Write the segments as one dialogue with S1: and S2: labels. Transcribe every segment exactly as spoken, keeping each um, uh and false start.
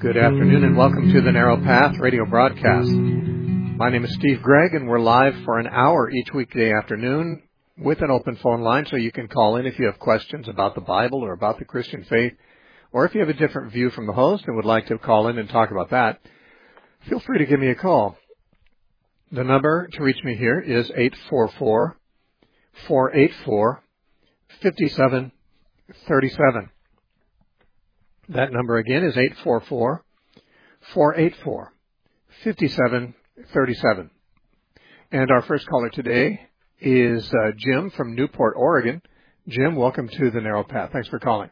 S1: Good afternoon and welcome to the Narrow Path radio broadcast. My name is Steve Gregg and we're live for an hour each weekday afternoon with an open phone line so you can call in if you have questions about the Bible or about the Christian faith, or if you have a different view from the host and would like to call in and talk about that, feel free to give me a call. The number to reach me here is eight four four, four eight four, five seven three seven. That number again is eight four four, four eight four, five seven three seven. And our first caller today is uh, Jim from Newport, Oregon. Jim, welcome to the Narrow Path. Thanks for calling.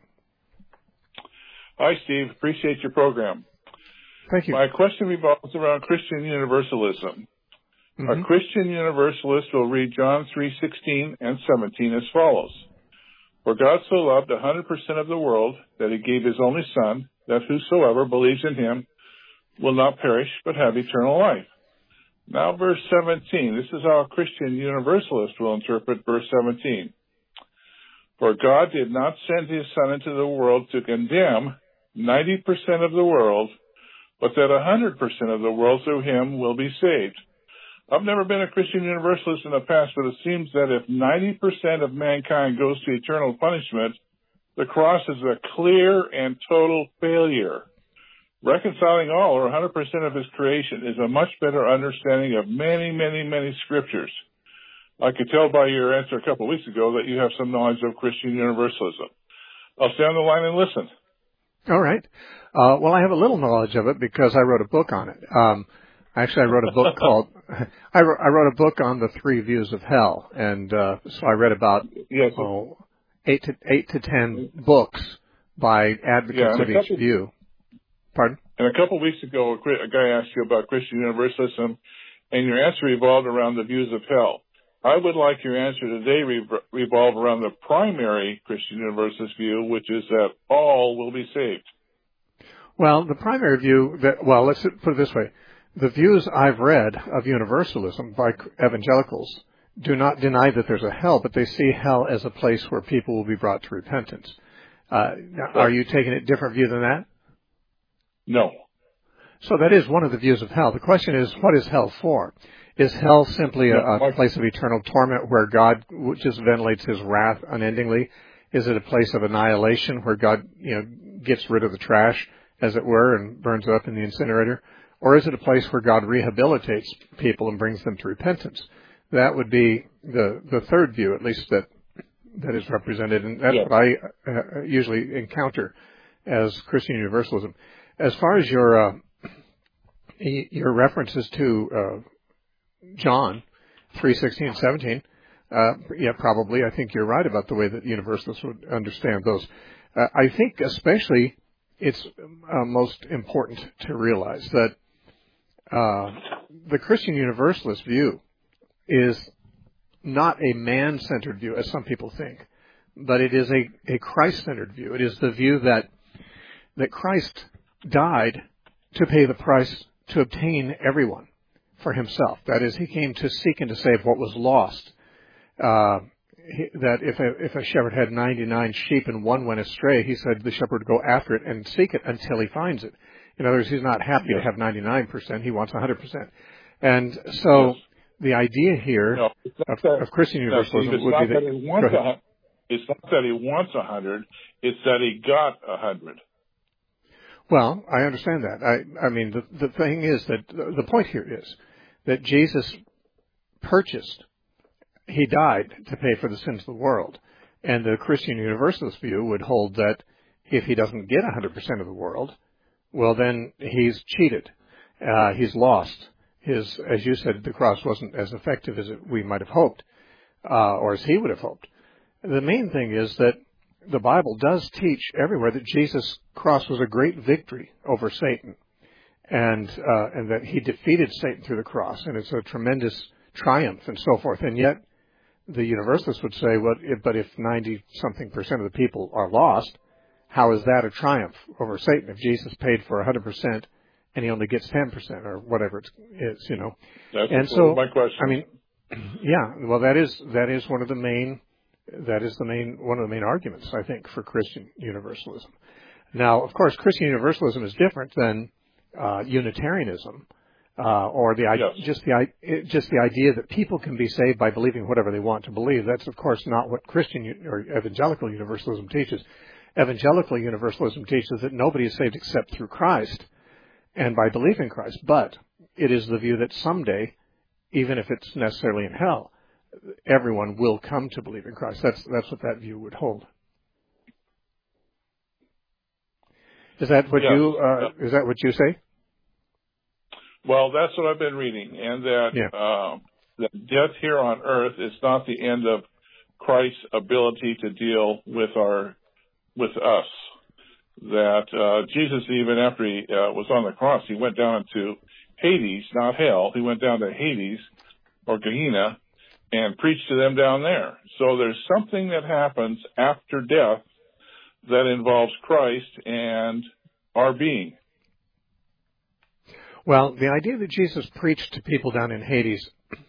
S2: Hi, Steve. Appreciate your program.
S1: Thank you.
S2: My question revolves around Christian universalism. Mm-hmm. A Christian universalist will read John three sixteen and seventeen as follows. For God so loved a hundred percent of the world that he gave his only Son, that whosoever believes in him will not perish but have eternal life. Now verse seventeen. This is how a Christian universalist will interpret verse seventeen. For God did not send his Son into the world to condemn ninety percent of the world, but that a hundred percent of the world through him will be saved. I've never been a Christian universalist in the past, but it seems that if ninety percent of mankind goes to eternal punishment, the cross is a clear and total failure. Reconciling all, or one hundred percent of his creation, is a much better understanding of many, many, many scriptures. I could tell by your answer a couple of weeks ago that you have some knowledge of Christian universalism. I'll stay on the line and listen.
S1: All right. Uh, well, I have a little knowledge of it because I wrote a book on it. Um, Actually, I wrote a book called, I wrote, I wrote a book on the three views of hell. And, uh, so I read about,
S2: yes.
S1: oh, eight to, eight to ten books by advocates
S2: yeah,
S1: of
S2: couple,
S1: each view. Pardon?
S2: And a couple of weeks ago, a guy asked you about Christian universalism, and your answer revolved around the views of hell. I would like your answer today re- revolve around the primary Christian universalist view, which is that all will be saved.
S1: Well, the primary view that, well, let's put it this way. The views I've read of universalism by evangelicals do not deny that there's a hell, but they see hell as a place where people will be brought to repentance. Uh, are you taking a different view than that?
S2: No.
S1: So that is one of the views of hell. The question is, what is hell for? Is hell simply a, a place of eternal torment where God just ventilates his wrath unendingly? Is it a place of annihilation where God, you know, gets rid of the trash, as it were, and burns it up in the incinerator? Or is it a place where God rehabilitates people and brings them to repentance? That would be the, the third view, at least that that is represented, and that's yeah. what I uh, usually encounter as Christian universalism. As far as your uh, your references to uh, John three sixteen and seventeen, uh, yeah, probably I think you're right about the way that universalists would understand those. Uh, I think especially it's uh, most important to realize that Uh, the Christian universalist view is not a man-centered view, as some people think, but it is a, a Christ-centered view. It is the view that that Christ died to pay the price to obtain everyone for himself. That is, he came to seek and to save what was lost. Uh, he, that if a, if a shepherd had ninety-nine sheep and one went astray, he said the shepherd would go after it and seek it until he finds it. In other words, he's not happy yes. to have ninety-nine percent. He wants one hundred percent. And so yes. the idea here
S2: no,
S1: of,
S2: that,
S1: of Christian universalism
S2: no,
S1: would be that...
S2: that he wants a, it's not that he wants one hundred. It's that he got one hundred.
S1: Well, I understand that. I, I mean, the, the thing is that the, the point here is that Jesus purchased, he died to pay for the sins of the world. And the Christian universalist view would hold that if he doesn't get one hundred percent of the world, well, then he's cheated. Uh, he's lost. His, as you said, the cross wasn't as effective as it, we might have hoped, uh, or as he would have hoped. The main thing is that the Bible does teach everywhere that Jesus' cross was a great victory over Satan, and uh, and that he defeated Satan through the cross, and it's a tremendous triumph and so forth. And yet, the universalists would say, well, if, but if ninety-something percent of the people are lost, how is that a triumph over Satan if Jesus paid for one hundred percent and he only gets ten percent or whatever it is, you know?
S2: That's
S1: and so,
S2: my question.
S1: I mean, yeah, well, that is that is one of the main that is the main one of the main arguments, I think, for Christian universalism. Now, of course, Christian Universalism is different than uh, Unitarianism, uh, or the
S2: yes.
S1: just the just the idea that people can be saved by believing whatever they want to believe. That's, of course, not what Christian or Evangelical Universalism teaches. Evangelical Universalism teaches that nobody is saved except through Christ and by believing Christ. But it is the view that someday, even if it's necessarily in hell, everyone will come to believe in Christ. That's that's what that view would hold. Is that what
S2: yes.
S1: you uh, is that what you say?
S2: Well, that's what I've been reading, and that
S1: yeah.
S2: uh, that death here on earth is not the end of Christ's ability to deal with our with us. That uh, Jesus, even after he uh, was on the cross, he went down into Hades, not hell. He went down to Hades or Gehenna and preached to them down there. So there's something that happens after death that involves Christ and our being.
S1: Well, the idea that Jesus preached to people down in Hades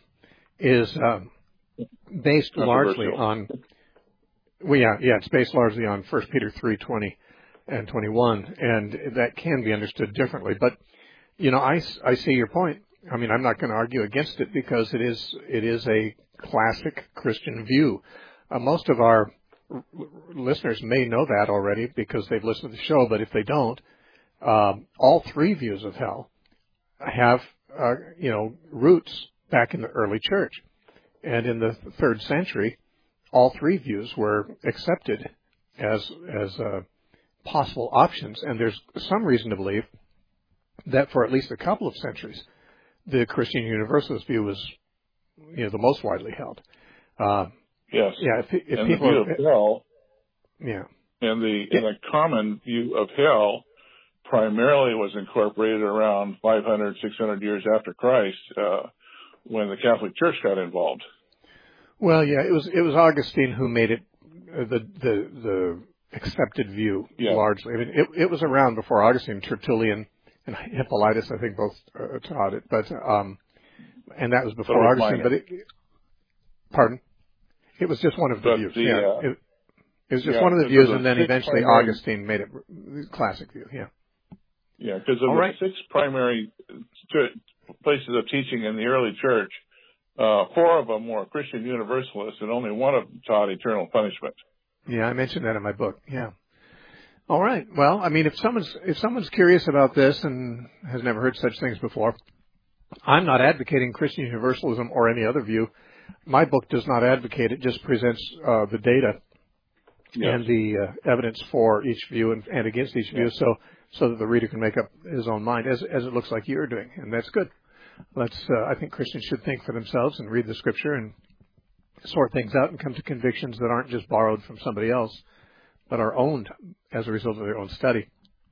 S1: is um, based largely on, well, yeah, yeah, it's based largely on First Peter three twenty and twenty-one, and that can be understood differently. But, you know, I, I see your point. I mean, I'm not going to argue against it because it is it is a classic Christian view. Uh, most of our r- listeners may know that already because they've listened to the show, but if they don't, um, all three views of hell have, uh, you know, roots back in the early church. And in the third century, all three views were accepted as as uh, possible options. And there's some reason to believe that for at least a couple of centuries, the Christian Universalist view was, you know, the most widely held. Uh,
S2: yes.
S1: Yeah. If, if
S2: and
S1: people
S2: the view
S1: are,
S2: of hell.
S1: Yeah.
S2: And the
S1: yeah.
S2: and the common view of hell primarily was incorporated around five hundred, six hundred years after Christ, uh, when the Catholic Church got involved.
S1: Well, yeah, it was it was Augustine who made it uh, the the the accepted view
S2: yeah.
S1: largely. I mean, it it was around before Augustine. Tertullian and Hippolytus, I think, both uh, taught it, but um, and that was before
S2: was
S1: Augustine.
S2: minor.
S1: But it, pardon, it was just one of the
S2: but
S1: views.
S2: The,
S1: yeah,
S2: uh,
S1: it, it was just
S2: yeah,
S1: one of the views,
S2: the
S1: and then eventually
S2: primary,
S1: Augustine made it classic view. Yeah.
S2: Yeah, because of
S1: All
S2: the
S1: right.
S2: six primary places of teaching in the early church, uh, four of them were Christian Universalists, and only one of them taught eternal punishment.
S1: Yeah, I mentioned that in my book. Yeah. All right. Well, I mean, if someone's if someone's curious about this and has never heard such things before, I'm not advocating Christian Universalism or any other view. My book does not advocate it; just presents uh, the data
S2: yes.
S1: and the uh, evidence for each view and, and against each view,
S2: yes.
S1: so so that the reader can make up his own mind, as as it looks like you're doing, and that's good. Let's. Uh, I think Christians should think for themselves and read the Scripture and sort things out and come to convictions that aren't just borrowed from somebody else, but are owned as a result of their own study.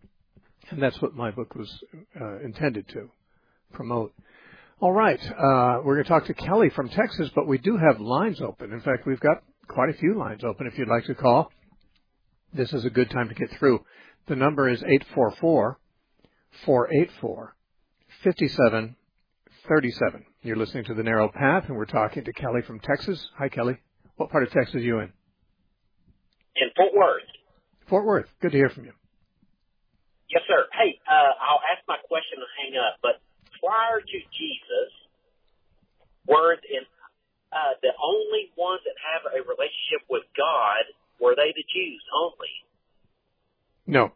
S1: And that's what my book was uh, intended to promote. All right. Uh, we're going to talk to Kelly from Texas, but we do have lines open. In fact, we've got quite a few lines open if you'd like to call. This is a good time to get through. The number is eight four four, four eight four, five seven three seven. You're listening to The Narrow Path, and we're talking to Kelly from Texas. Hi, Kelly. What part of Texas are you in?
S3: In Fort Worth.
S1: Fort Worth. Good to hear from you.
S3: Yes, sir. Hey, uh, I'll ask my question and hang up, but prior to Jesus, were in, uh, the only ones that have a relationship with God, were they the Jews only?
S1: No.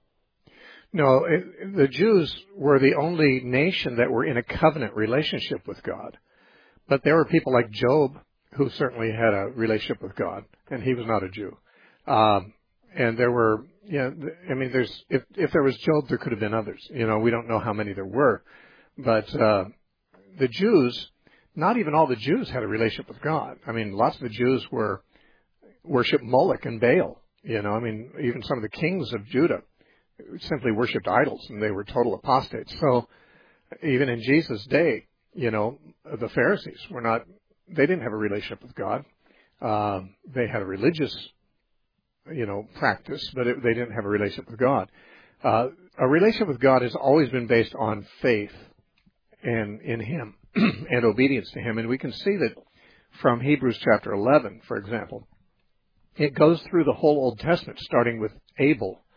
S1: No, it, the Jews were the only nation that were in a covenant relationship with God. But there were people like Job who certainly had a relationship with God, and he was not a Jew. Um, and there were, yeah, I mean, there's, if, if there was Job, there could have been others. You know, we don't know how many there were. But, uh, the Jews, not even all the Jews had a relationship with God. I mean, lots of the Jews were, worshiped Moloch and Baal. You know, I mean, even some of the kings of Judah simply worshipped idols, and they were total apostates. So even in Jesus' day, you know, the Pharisees were not, they didn't have a relationship with God. Um, they had a religious, you know, practice, but it, they didn't have a relationship with God. Uh, a relationship with God has always been based on faith and in Him and obedience to Him. And we can see that from Hebrews chapter eleven, for example. It goes through the whole Old Testament, starting with Abel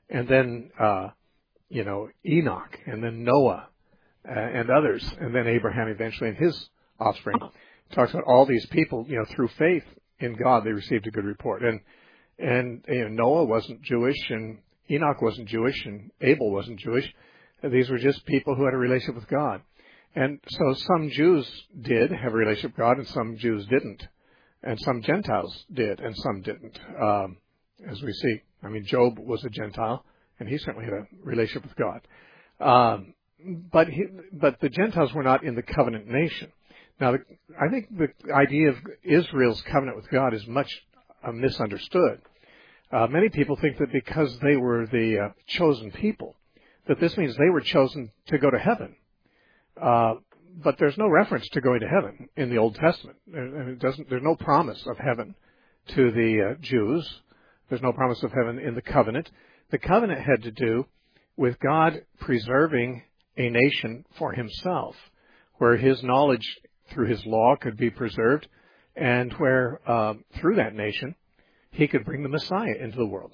S1: and then, uh, you know, Enoch, and then Noah, uh, and others, and then Abraham eventually and his offspring. It talks about all these people, you know, through faith in God, they received a good report. And, and you know, Noah wasn't Jewish, and Enoch wasn't Jewish, and Abel wasn't Jewish. These were just people who had a relationship with God. And so some Jews did have a relationship with God, and some Jews didn't. And some Gentiles did, and some didn't. Um, as we see, I mean, Job was a Gentile, and he certainly had a relationship with God. Um, but he, but the Gentiles were not in the covenant nation. Now, the, I think the idea of Israel's covenant with God is much uh, misunderstood. Uh, many people think that because they were the uh, chosen people, that this means they were chosen to go to heaven. Uh, but there's no reference to going to heaven in the Old Testament. And it doesn't, there's no promise of heaven to the uh, Jews. There's no promise of heaven in the covenant. The covenant had to do with God preserving a nation for himself, where his knowledge through his law could be preserved, and where uh, through that nation he could bring the Messiah into the world.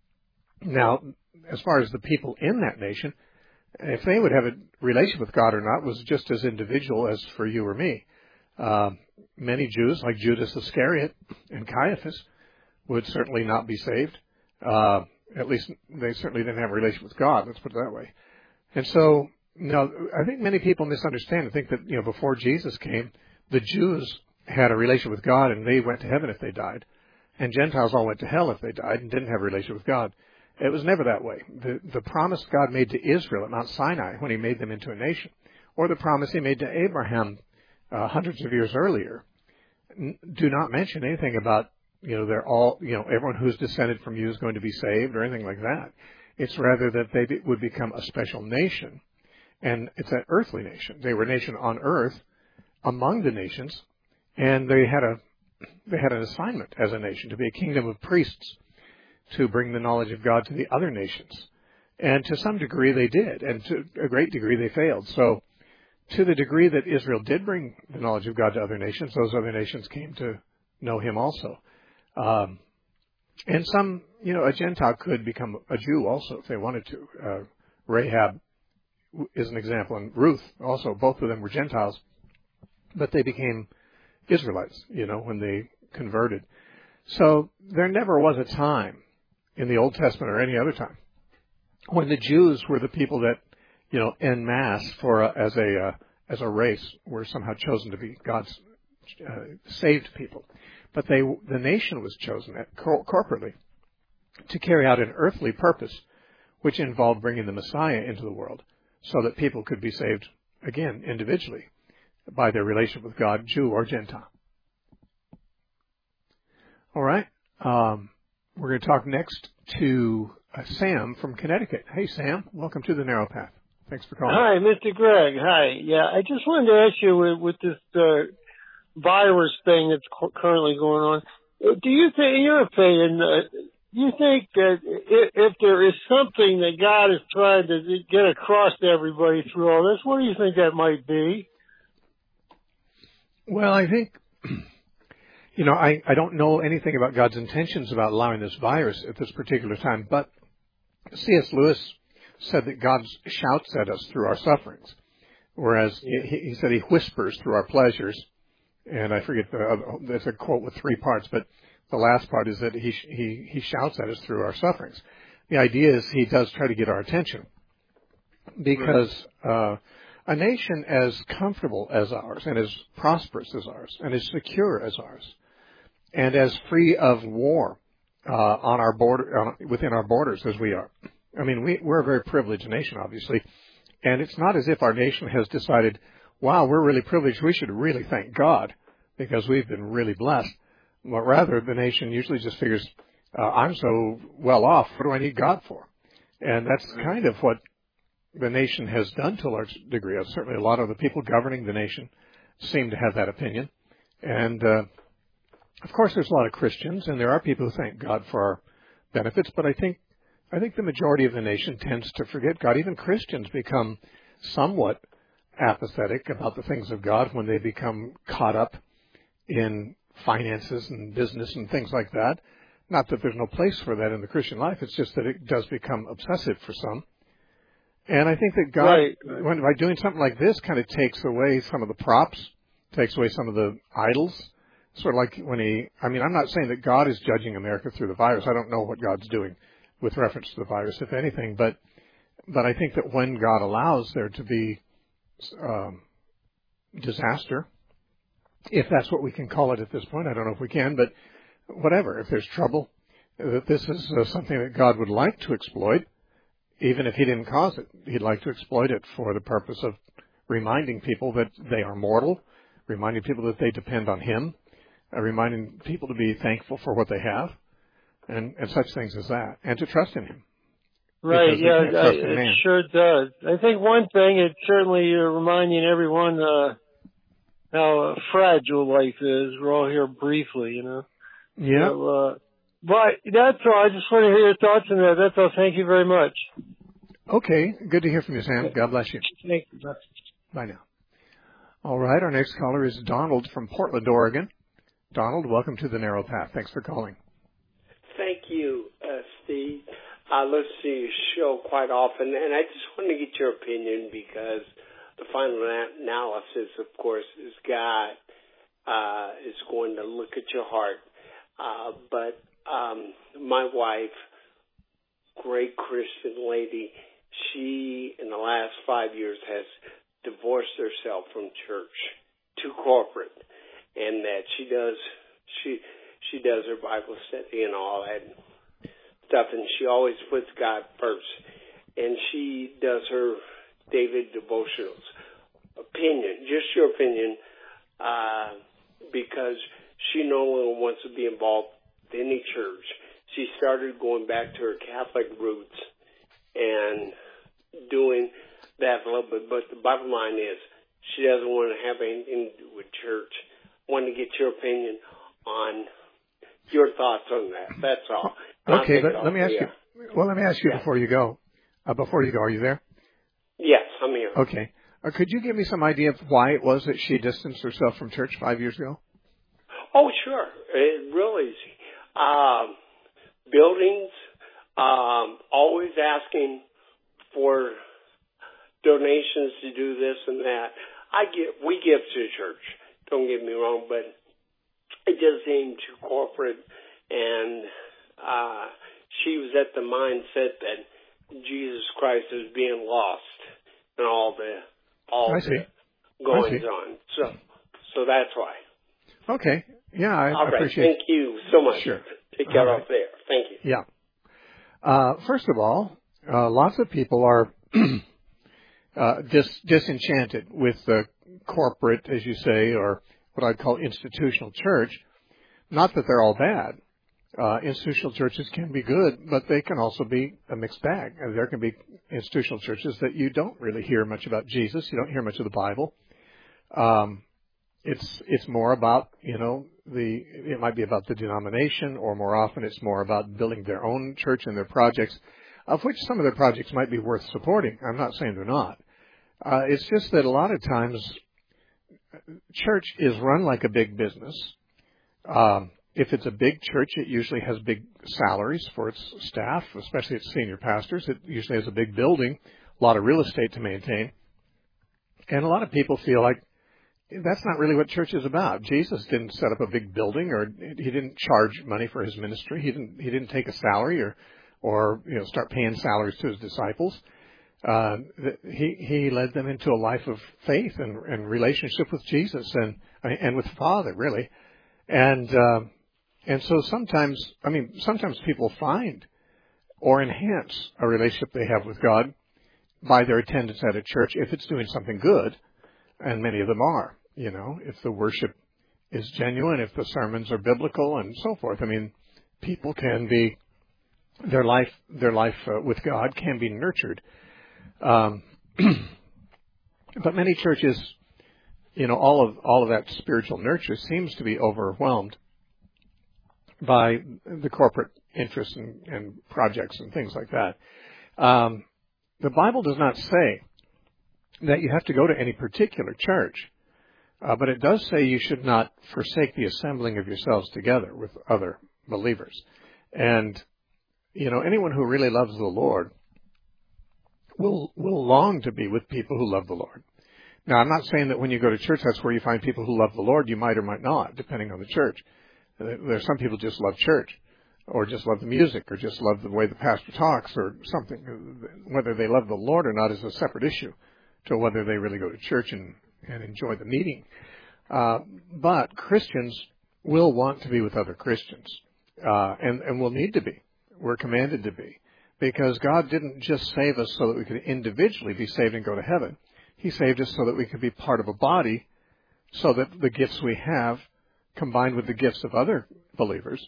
S1: Now, as far as the people in that nation, if they would have a relation with God or not was just as individual as for you or me. Uh, many Jews, like Judas Iscariot and Caiaphas, would certainly not be saved. Uh, at least they certainly didn't have a relation with God, let's put it that way. And so, you know, I think many people misunderstand and think that, you know, before Jesus came, the Jews had a relation with God and they went to heaven if they died, and Gentiles all went to hell if they died and didn't have a relation with God. It was never that way. The, the promise God made to Israel at Mount Sinai when he made them into a nation, or the promise he made to Abraham uh, hundreds of years earlier, n- do not mention anything about, you know, they're all, you know, everyone who's descended from you is going to be saved or anything like that. It's rather that they be, would become a special nation, and it's an earthly nation. They were a nation on earth among the nations, and they had a they had an assignment as a nation to be a kingdom of priests, to bring the knowledge of God to the other nations. And to some degree they did, and to a great degree they failed. So to the degree that Israel did bring the knowledge of God to other nations, those other nations came to know him also. Um, and some, you know, a Gentile could become a Jew also if they wanted to. Uh, Rahab is an example, and Ruth also. Both of them were Gentiles, but they became Israelites, you know, when they converted. So there never was a time in the Old Testament or any other time when the Jews were the people that, you know, en masse for a, as a uh, as a race were somehow chosen to be God's uh, saved people. But they the nation was chosen at, cor- corporately to carry out an earthly purpose, which involved bringing the Messiah into the world, so that people could be saved again individually by their relationship with God, Jew or Gentile. All right. Um, we're going to talk next to uh, Sam from Connecticut. Hey, Sam. Welcome to the Narrow Path. Thanks for calling.
S4: Hi, Mister Greg. Hi. Yeah, I just wanted to ask you with, with this uh, virus thing that's cu- currently going on, do you think, in your opinion, uh, do you think that if, if there is something that God is trying to get across to everybody through all this, what do you think that might be?
S1: Well, I think... You know, I, I don't know anything about God's intentions about allowing this virus at this particular time, but C S Lewis said that God shouts at us through our sufferings, whereas he, he said he whispers through our pleasures. And I forget, the, there's a quote with three parts, but the last part is that he, he, he shouts at us through our sufferings. The idea is he does try to get our attention, because uh, a nation as comfortable as ours and as prosperous as ours and as secure as ours and as free of war uh, on our border, uh, within our borders as we are. I mean, we, we're a very privileged nation, obviously, and it's not as if our nation has decided, wow, we're really privileged, we should really thank God because we've been really blessed. But rather, the nation usually just figures, uh, I'm so well off, what do I need God for? And that's kind of what the nation has done to a large degree. Certainly a lot of the people governing the nation seem to have that opinion. And, uh, of course, there's a lot of Christians, and there are people who thank God for our benefits, but I think I think the majority of the nation tends to forget God. Even Christians become somewhat apathetic about the things of God when they become caught up in finances and business and things like that. Not that there's no place for that in the Christian life. It's just that it does become obsessive for some. And I think that God,
S4: right.
S1: when by doing something like this, kind of takes away some of the props, takes away some of the idols. Sort of like when he, I mean, I'm not saying that God is judging America through the virus. I don't know what God's doing with reference to the virus, if anything. But, but I think that when God allows there to be um, disaster, if that's what we can call it at this point, I don't know if we can, but whatever. If there's trouble, that this is uh, something that God would like to exploit, even if he didn't cause it. He'd like to exploit it for the purpose of reminding people that they are mortal, reminding people that they depend on him, uh, reminding people to be thankful for what they have, and, and such things as that, and to trust in him.
S4: Right, yeah, I, it man. sure does. I think one thing, it's certainly uh, reminding everyone uh, how uh, fragile life is. We're all here briefly, you know.
S1: Yeah.
S4: So, uh, but that's all. I just want to hear your thoughts on that. That's all. Thank you very much.
S1: Okay. Good to hear from you, Sam. God bless you.
S4: Thank you.
S1: Bye now. All right. Our next caller is Donald from Portland, Oregon. Donald, welcome to the Narrow Path. Thanks for calling.
S5: Thank you, uh, Steve. I listen to your show quite often, and I just want to get your opinion because the final analysis, of course, is God uh, is going to look at your heart. Uh, but um, my wife, great Christian lady, she, in the last five years, has divorced herself from church to corporate, and that she does she she does her Bible study and all that stuff, and she always puts God first, and she does her daily devotionals. Opinion, just your opinion, uh, because she no longer wants to be involved in any church. She started going back to her Catholic roots and doing that a little bit. But the bottom line is she doesn't want to have anything to do with church. I want to get your opinion on your thoughts on that. That's all.
S1: Okay, but let me ask you. Well, let me ask you yeah. before you go. Uh, before you go, are you there?
S5: Yes, I'm here.
S1: Okay. Uh, could you give me some idea of why it was that she distanced herself from church five years ago?
S5: Oh, sure. It really is. Um, buildings, um, always asking for donations to do this and that. I give, we give to church. Don't get me wrong, but it just seemed too corporate, and uh, she was at the mindset that Jesus Christ is being lost and all the all
S1: I see.
S5: the goings on. So, so that's why.
S1: Okay. Yeah, I
S5: all right.
S1: appreciate
S5: Thank you so much.
S1: Sure.
S5: Take care
S1: right.
S5: off there. Thank you.
S1: Yeah. Uh, first of all, uh, lots of people are uh, dis- disenchanted with the corporate, as you say, or what I'd call institutional church. Not that they're all bad. Uh, institutional churches can be good, but they can also be a mixed bag. And there can be institutional churches that you don't really hear much about Jesus. You don't hear much of the Bible. Um, it's it's more about, you know, the it might be about the denomination, or more often it's more about building their own church and their projects, of which some of their projects might be worth supporting. I'm not saying they're not. Uh, it's just that a lot of times church is run like a big business. Um, if it's a big church, it usually has big salaries for its staff, especially its senior pastors. It usually has a big building, a lot of real estate to maintain. And a lot of people feel like that's not really what church is about. Jesus didn't set up a big building, or he didn't charge money for his ministry. He didn't he didn't take a salary or or you know start paying salaries to his disciples. Uh, he he led them into a life of faith and, and relationship with Jesus and and with the Father, really. And uh, and so sometimes, I mean, sometimes people find or enhance a relationship they have with God by their attendance at a church if it's doing something good, and many of them are. You know, if the worship is genuine, if the sermons are biblical, and so forth. I mean, people can be their life their life uh, with God can be nurtured. Um, but many churches, you know, all of all of that spiritual nurture seems to be overwhelmed by the corporate interests and, and projects and things like that. Um, the Bible does not say that you have to go to any particular church, uh, but it does say you should not forsake the assembling of yourselves together with other believers. And, you know, anyone who really loves the Lord will will long to be with people who love the Lord. Now, I'm not saying that when you go to church, that's where you find people who love the Lord. You might or might not, depending on the church. There's some people just love church, or just love the music, or just love the way the pastor talks, or something. Whether they love the Lord or not is a separate issue to whether they really go to church and, and enjoy the meeting. Uh, but Christians will want to be with other Christians, uh, and, and will need to be. We're commanded to be. Because God didn't just save us so that we could individually be saved and go to heaven. He saved us so that we could be part of a body, so that the gifts we have, combined with the gifts of other believers,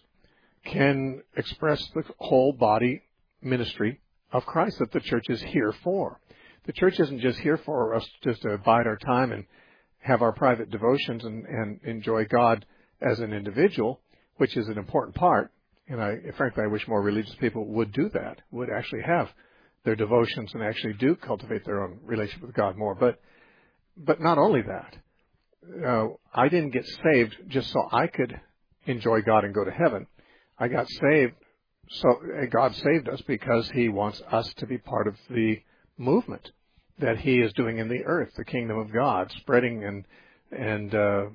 S1: can express the whole body ministry of Christ that the church is here for. The church isn't just here for us just to bide our time and have our private devotions and, and enjoy God as an individual, which is an important part. And I, frankly, I wish more religious people would do that, would actually have their devotions and actually do cultivate their own relationship with God more. But, but not only that, uh, I didn't get saved just so I could enjoy God and go to heaven. I got saved, so God saved us because He wants us to be part of the movement that He is doing in the earth, the kingdom of God, spreading and and uh,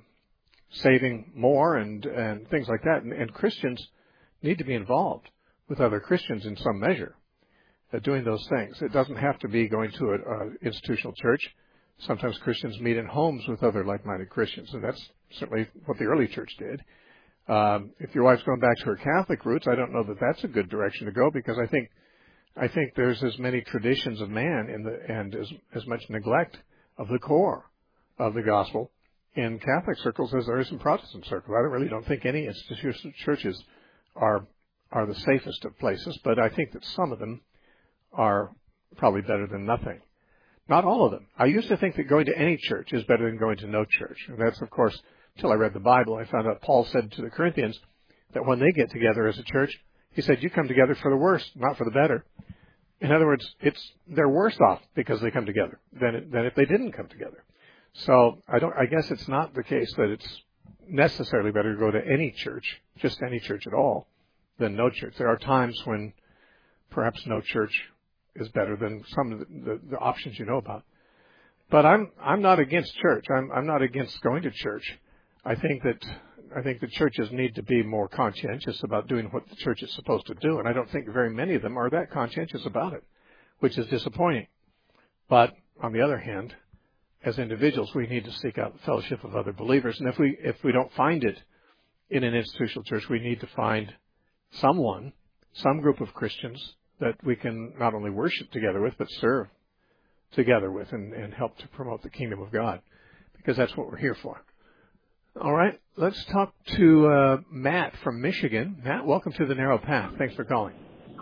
S1: saving more and and things like that. And, and Christians need to be involved with other Christians in some measure, uh, doing those things. It doesn't have to be going to an institutional church. Sometimes Christians meet in homes with other like-minded Christians, and that's certainly what the early church did. Um, if your wife's going back to her Catholic roots, I don't know that that's a good direction to go, because I think I think there's as many traditions of man in the and as as much neglect of the core of the gospel in Catholic circles as there is in Protestant circles. I don't really don't think any institutional churches are are the safest of places, but I think that some of them are probably better than nothing. Not all of them. I used to think that going to any church is better than going to no church. And that's, of course, until I read the Bible, I found out Paul said to the Corinthians that when they get together as a church, he said, you come together for the worse, not for the better. In other words, it's they're worse off because they come together than than if they didn't come together. So I don't. I guess it's not the case that it's necessarily better to go to any church, just any church at all, than no church. There are times when perhaps no church is better than some of the, the, the options you know about. But I'm I'm not against church. I'm I'm not against going to church. I think that I think the churches need to be more conscientious about doing what the church is supposed to do, and I don't think very many of them are that conscientious about it, which is disappointing. But on the other hand, as individuals, we need to seek out the fellowship of other believers, and if we if we don't find it in an institutional church, we need to find someone, some group of Christians that we can not only worship together with, but serve together with and, and help to promote the kingdom of God, because that's what we're here for. All right, let's talk to uh, Matt from Michigan. Matt, welcome to The Narrow Path. Thanks for calling.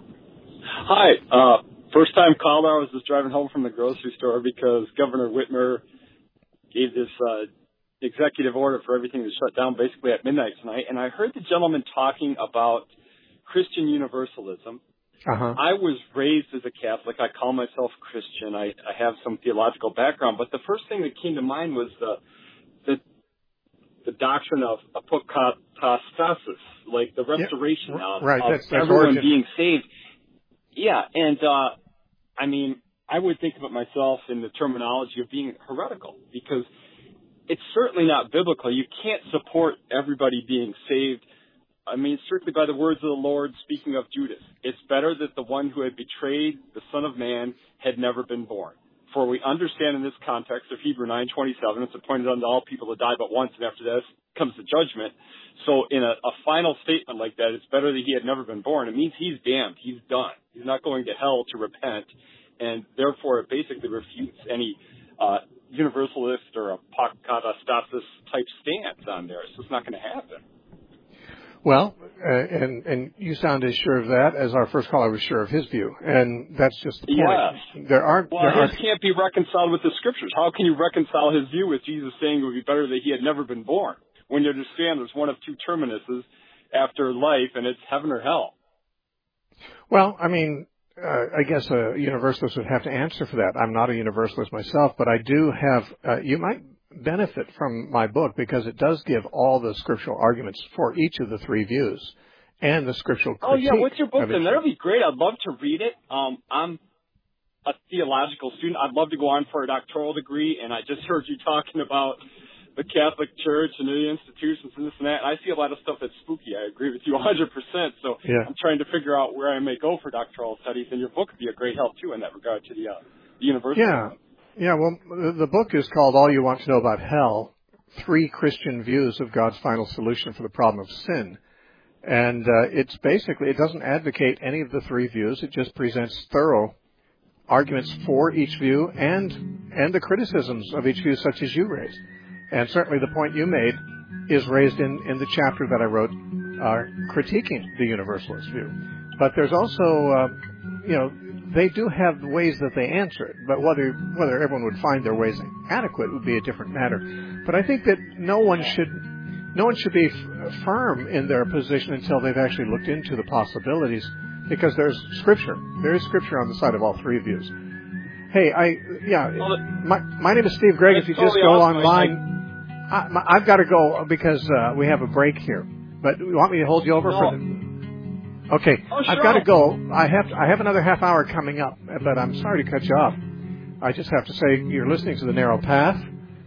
S6: Hi. Uh, first time caller. I was just driving home from the grocery store because Governor Whitmer gave this uh, executive order for everything to shut down basically at midnight tonight, and I heard the gentleman talking about Christian universalism.
S1: Uh-huh.
S6: I was raised as a Catholic. I call myself Christian. I, I have some theological background, but the first thing that came to mind was the the, the doctrine of apokatastasis, like the restoration
S1: yeah,
S6: of,
S1: right.
S6: of
S1: that's, that's
S6: everyone
S1: origin.
S6: being saved. Yeah, and uh, I mean, I would think of it myself in the terminology of being heretical, because it's certainly not biblical. You can't support everybody being saved. I mean, strictly by the words of the Lord, speaking of Judas, it's better that the one who had betrayed the Son of Man had never been born. For we understand in this context of Hebrew nine twenty-seven, it's appointed unto all people to die but once, and after this comes the judgment. So in a, a final statement like that, it's better that he had never been born. It means he's damned. He's done. He's not going to hell to repent, and therefore it basically refutes any uh, universalist or apokatastasis type stance on there. So it's not going to happen.
S1: Well, uh, and and you sound as sure of that as our first caller was sure of his view, and that's just the point.
S6: Yes.
S1: There aren't.
S6: Well,
S1: there
S6: his
S1: are,
S6: can't be reconciled with the Scriptures. How can you reconcile his view with Jesus saying it would be better that he had never been born, when you understand there's one of two terminuses after life, and it's heaven or hell?
S1: Well, I mean, uh, I guess a universalist would have to answer for that. I'm not a universalist myself, but I do have. Uh, you might benefit from my book because it does give all the scriptural arguments for each of the three views, and the scriptural critique.
S6: Oh, yeah, what's your book then?
S1: That
S6: would be great. I'd love to read it. Um, I'm a theological student. I'd love to go on for a doctoral degree, and I just heard you talking about the Catholic Church and the institutions and this and that. And I see a lot of stuff that's spooky. I agree with you one hundred percent. So
S1: yeah.
S6: I'm trying to figure out where I may go for doctoral studies, and your book would be a great help, too, in that regard to the, uh, the university.
S1: Yeah. Yeah, well, the book is called All You Want to Know About Hell, Three Christian Views of God's Final Solution for the Problem of Sin. And uh, it's basically, it doesn't advocate any of the three views. It just presents thorough arguments for each view and and the criticisms of each view, such as you raised. And certainly the point you made is raised in, in the chapter that I wrote uh, critiquing the universalist view. But there's also, uh, you know, they do have ways that they answer it, but whether whether everyone would find their ways adequate would be a different matter. But I think that no one should no one should be f- firm in their position until they've actually looked into the possibilities, because there's scripture. There is scripture on the side of all three views. Hey, I yeah, my my name is Steve Gregg. If you just go online. I, my, I've got to go because uh, we have a break here. But you want me to hold you over
S6: no.
S1: for the... Okay,
S6: oh, sure.
S1: I've got to go. I have to, I have another half hour coming up, but I'm sorry to cut you off. I just have to say you're listening to The Narrow Path.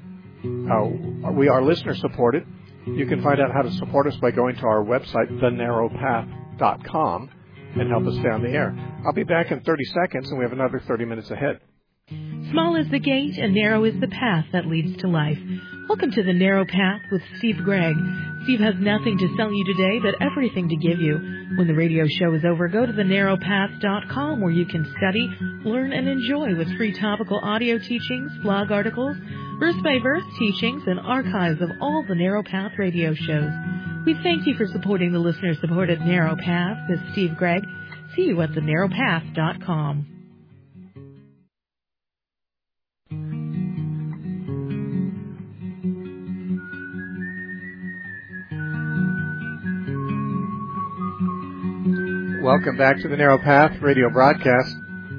S1: Uh, we are listener supported. You can find out how to support us by going to our website, the narrow path dot com, and help us stay on the air. I'll be back in thirty seconds, and we have another thirty minutes ahead.
S7: Small is the gate and narrow is the path that leads to life. Welcome to The Narrow Path with Steve Gregg. Steve has nothing to sell you today, but everything to give you. When the radio show is over, go to the narrow path dot com where you can study, learn, and enjoy with free topical audio teachings, blog articles, verse-by-verse teachings, and archives of all the Narrow Path radio shows. We thank you for supporting the listener-supported Narrow Path with Steve Gregg. See you at the narrow path dot com.
S1: Welcome back to the Narrow Path radio broadcast.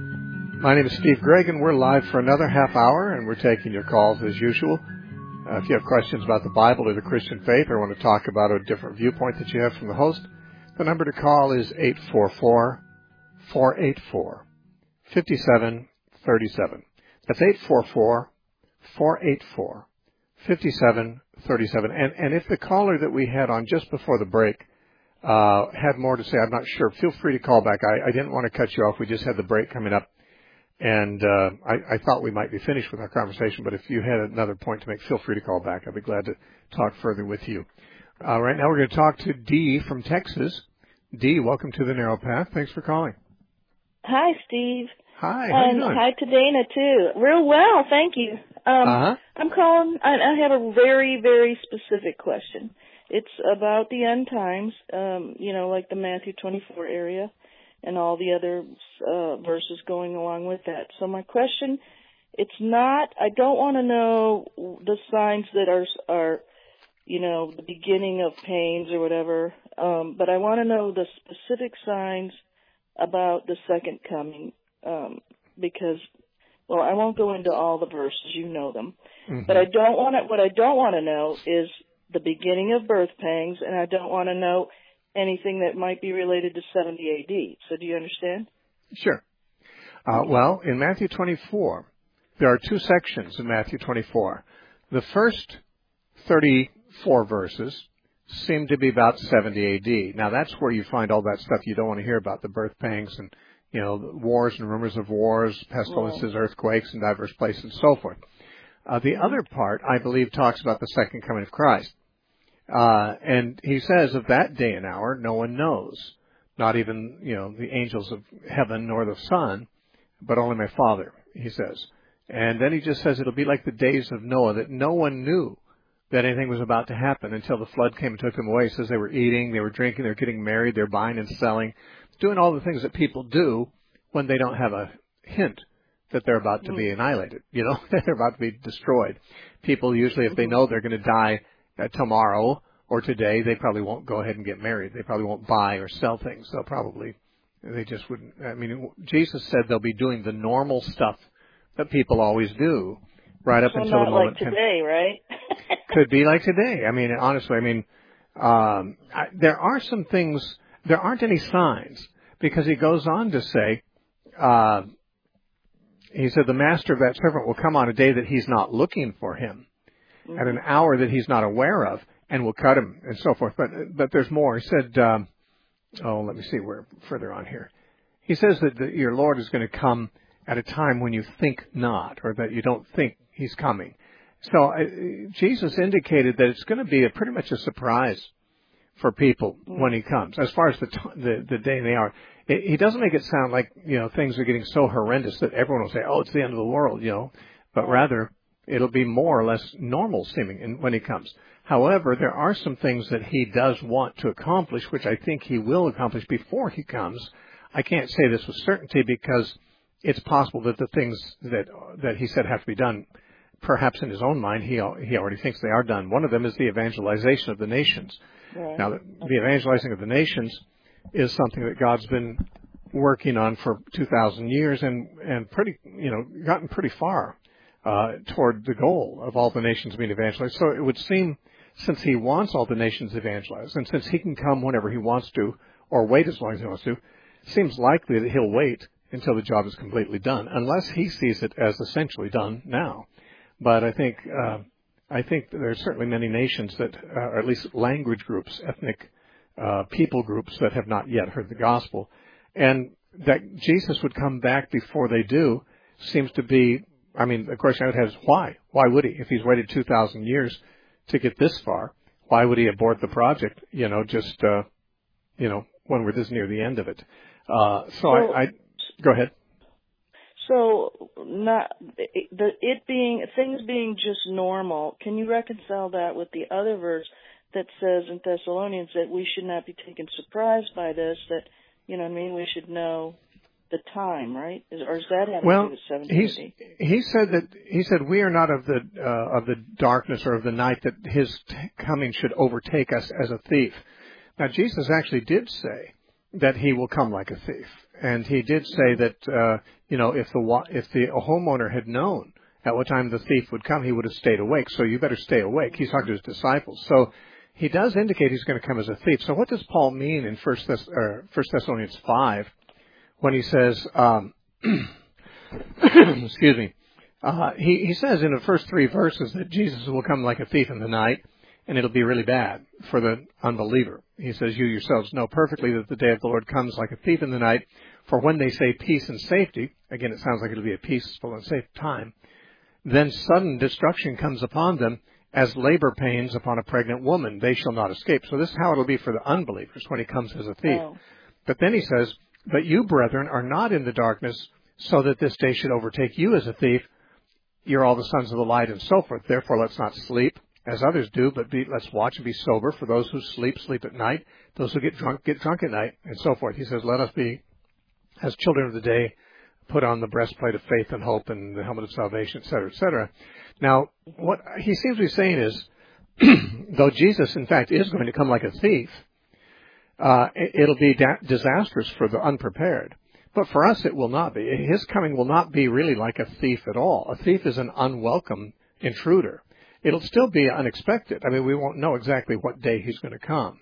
S1: My name is Steve Gregg, and we're live for another half hour, and we're taking your calls as usual. Uh, if you have questions about the Bible or the Christian faith, or want to talk about a different viewpoint that you have from the host, the number to call is eight four four, four eight four, five seven three seven. That's eight four four, four eight four, five seven three seven. And, and if the caller that we had on just before the break Uh, had more to say, I'm not sure. Feel free to call back. I, I didn't want to cut you off. We just had the break coming up, and uh, I, I thought we might be finished with our conversation. But if you had another point to make, feel free to call back. I'd be glad to talk further with you. Uh, right now, we're going to talk to Dee from Texas. Dee, welcome to the Narrow Path. Thanks for calling.
S8: Hi, Steve.
S1: Hi. How
S8: and
S1: you doing?
S8: Hi to Dana too. Real well, thank you. Um,
S1: uh-huh.
S8: I'm calling. I, I have a very, very specific question. It's about the end times, um, you know, like the Matthew twenty-four area and all the other uh, verses going along with that. So my question, it's not, I don't want to know the signs that are, are, you know, the beginning of pains or whatever, um, but I want to know the specific signs about the second coming, um, because, well, I won't go into all the verses, you know them, mm-hmm. but I don't want to, what I don't want to know is the beginning of birth pangs, and I don't want to know anything that might be related to seventy A D. So do you understand?
S1: Sure. Uh, well, in Matthew twenty-four, there are two sections in Matthew twenty-four. The first thirty-four verses seem to be about seventy A D. Now, that's where you find all that stuff you don't want to hear about, the birth pangs and, you know, wars and rumors of wars, pestilences,
S8: Right.
S1: earthquakes in diverse places, and so forth. Uh, the other part, I believe, talks about the second coming of Christ. Uh, and he says of that day and hour, no one knows, not even, you know, the angels of heaven nor the Son, but only my Father, he says. And then he just says it'll be like the days of Noah, that no one knew that anything was about to happen until the flood came and took them away. He says they were eating, they were drinking, they were getting married, they're buying and selling, doing all the things that people do when they don't have a hint that they're about to be annihilated, you know, they're about to be destroyed. People usually, if they know they're going to die uh, tomorrow or today, they probably won't go ahead and get married. They probably won't buy or sell things. They'll probably, they just wouldn't. I mean, Jesus said they'll be doing the normal stuff that people always do right up
S8: so
S1: until
S8: not
S1: the moment.
S8: Like today, right?
S1: Could be like today. I mean, honestly, I mean, um, I, there are some things. there aren't any signs, because he goes on to say, uh, he said, the master of that servant will come on a day that he's not looking for him, mm-hmm. at an hour that he's not aware of, and will cut him, and so forth. But but there's more. He said, um, oh, let me see where further on here. He says that the, your Lord is going to come at a time when you think not, or that you don't think he's coming. So uh, Jesus indicated that it's going to be a pretty much a surprise for people mm-hmm. when he comes, as far as the, t- the the day and the hour. It, he doesn't make it sound like, you know, things are getting so horrendous that everyone will say, oh, it's the end of the world, you know, but rather it'll be more or less normal seeming in, when he comes. However, there are some things that he does want to accomplish, which I think he will accomplish before he comes. I can't say this with certainty because it's possible that the things that that he said have to be done, perhaps in his own mind, he he already thinks they are done. One of them is the evangelization of the nations. Right. Now, the, the evangelizing of the nations is something that God's been working on for two thousand years and, and pretty, you know, gotten pretty far uh, toward the goal of all the nations being evangelized. So it would seem, since he wants all the nations evangelized, and since he can come whenever he wants to, or wait as long as he wants to, seems likely that he'll wait until the job is completely done, unless he sees it as essentially done now. But I think uh, I think there are certainly many nations that, uh, or at least language groups, ethnic uh, people groups that have not yet heard the gospel, and that Jesus would come back before they do seems to be. I mean, the question I would have is why? Why would he? If he's waited two thousand years to get this far, why would he abort the project? You know, just uh, you know, when we're this near the end of it. Uh, so
S8: well,
S1: I, I go ahead.
S8: So, not the it being things being just normal. Can you reconcile that with the other verse that says in Thessalonians that we should not be taken surprised by this? That, you know what I mean? We should know the time, right? Is, or is that having
S1: well,
S8: to do with seventy
S1: he's, he said that he said we are not of the uh, of the darkness or of the night, that his t- coming should overtake us as a thief. Now, Jesus actually did say that he will come like a thief. And he did say that, uh, you know, if the if the homeowner had known at what time the thief would come, he would have stayed awake. So you better stay awake. He's talking to his disciples. So he does indicate he's going to come as a thief. So what does Paul mean in First Thess- or First Thessalonians five when he says, um, excuse me, uh, he, he says in the first three verses that Jesus will come like a thief in the night, and it'll be really bad for the unbeliever. He says, you yourselves know perfectly that the day of the Lord comes like a thief in the night. For when they say peace and safety, again, it sounds like it'll be a peaceful and safe time, then sudden destruction comes upon them as labor pains upon a pregnant woman. They shall not escape. So this is how it'll be for the unbelievers when he comes as a thief. Oh. But then he says, but you, brethren, are not in the darkness, so that this day should overtake you as a thief. You're all the sons of the light, and so forth. Therefore, let's not sleep as others do, but be, let's watch and be sober. For those who sleep, sleep at night. Those who get drunk, get drunk at night, and so forth. He says, let us be, as children of the day, put on the breastplate of faith and hope and the helmet of salvation, et cetera, et cetera. Now, what he seems to be saying is, though Jesus, in fact, is going to come like a thief, uh, it'll be da- disastrous for the unprepared. But for us, it will not be. His coming will not be really like a thief at all. A thief is an unwelcome intruder. It'll still be unexpected. I mean, we won't know exactly what day he's going to come.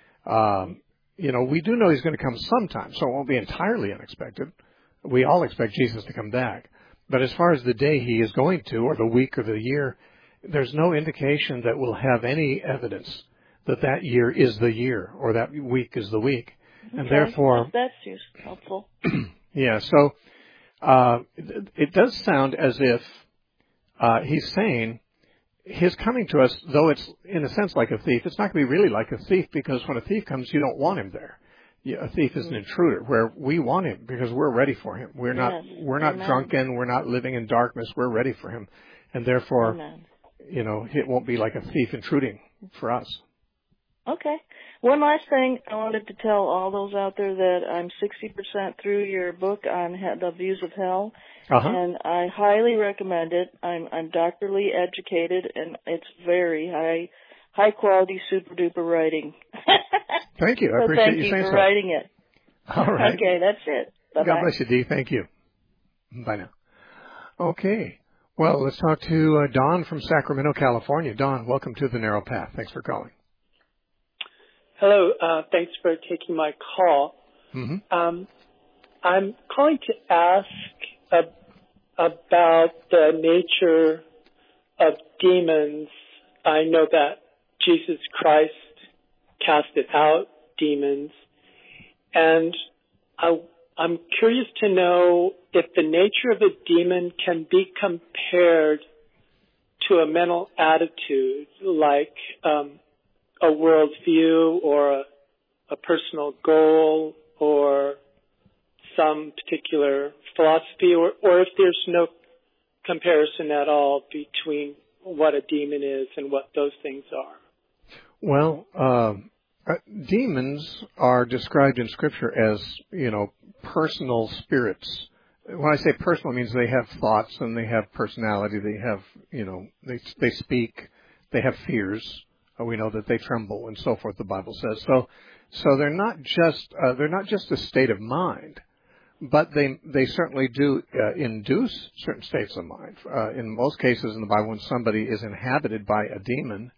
S1: Um, you know, we do know he's going to come sometime, so it won't be entirely unexpected. We all expect Jesus to come back. But as far as the day he is going to, or the week or the year, there's no indication that we'll have any evidence that that year is the year or that week is the week. And
S8: okay.
S1: therefore...
S8: That's helpful.
S1: Yeah, so uh, it, it does sound as if uh, he's saying his coming to us, though it's in a sense like a thief, it's not going to be really like a thief, because when a thief comes, you don't want him there. Yeah, a thief is an intruder, where we want him because we're ready for him. We're not
S8: yes.
S1: we're not
S8: Amen.
S1: drunken. We're not living in darkness. We're ready for him, and therefore,
S8: Amen.
S1: you know, it won't be like a thief intruding for us.
S8: Okay. One last thing I wanted to tell all those out there that I'm sixty percent through your book on the views of hell,
S1: uh-huh.
S8: and I highly recommend it. I'm I'm doctorally educated, and it's very high high quality, super duper writing.
S1: Thank you. I
S8: so
S1: appreciate
S8: thank
S1: you,
S8: you
S1: saying
S8: for
S1: so.
S8: writing it.
S1: All right.
S8: Okay, that's it. Bye-bye.
S1: God bless you, Dee. Thank you. Bye now. Okay. Well, let's talk to uh, Don from Sacramento, California. Don, welcome to the Narrow Path. Thanks for calling.
S9: Hello. Uh, thanks for taking my call.
S1: Mm-hmm.
S9: Um, I'm calling to ask uh, about the nature of demons. I know that Jesus Christ casted out demons, and I, I'm curious to know if the nature of a demon can be compared to a mental attitude, like um, a worldview or a, a personal goal or some particular philosophy, or, or if there's no comparison at all between what a demon is and what those things are.
S1: Well, uh, uh, demons are described in Scripture as, you know, personal spirits. When I say personal, it means they have thoughts and they have personality. They have, you know, they they speak. They have fears. Uh, we know that they tremble and so forth. The Bible says so. So they're not just uh, they're not just a state of mind, but they they certainly do uh, induce certain states of mind. Uh, in most cases in the Bible, when somebody is inhabited by a demon,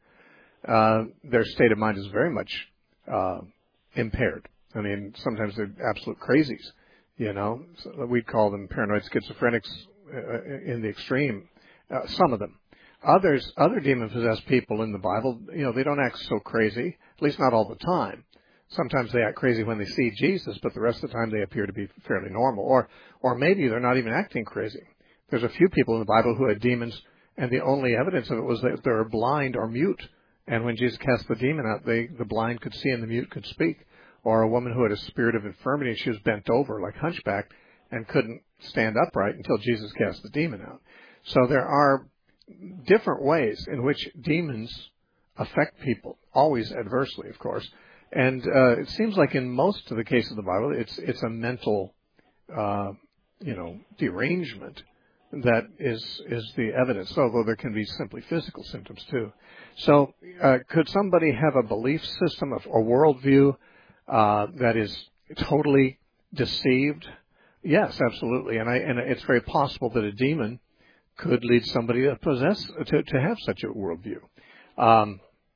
S1: uh, their state of mind is very much uh, impaired. I mean, sometimes they're absolute crazies. You know, so we'd call them paranoid schizophrenics uh, in the extreme. Uh, some of them. Others, other demon-possessed people in the Bible, you know, they don't act so crazy, at least not all the time. Sometimes they act crazy when they see Jesus, but the rest of the time they appear to be fairly normal. Or, or maybe they're not even acting crazy. There's a few people in the Bible who had demons, and the only evidence of it was that they were blind or mute. And when Jesus cast the demon out, they, the blind could see and the mute could speak. Or a woman who had a spirit of infirmity, and she was bent over like hunchbacked and couldn't stand upright until Jesus cast the demon out. So there are different ways in which demons affect people, always adversely, of course. And uh, it seems like in most of the cases of the Bible, it's it's a mental, uh, you know, derangement that is is the evidence. Although there can be simply physical symptoms too. So, uh, could somebody have a belief system of, or worldview uh, that is totally deceived? Yes, absolutely. And I and it's very possible that a demon could lead somebody to possess to to have such a worldview. Um,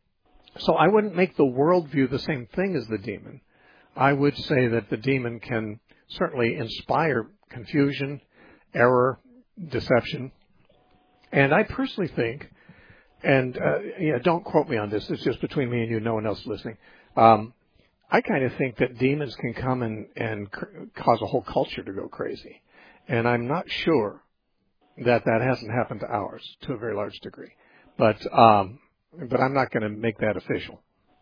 S1: So I wouldn't make the worldview the same thing as the demon. I would say that the demon can certainly inspire confusion, error, deception. And I personally think, and uh, yeah, don't quote me on this, it's just between me and you, no one else listening. Um, I kind of think that demons can come and, and cr- cause a whole culture to go crazy. And I'm not sure that that hasn't happened to ours to a very large degree. But... Um, But I'm not going to make that official.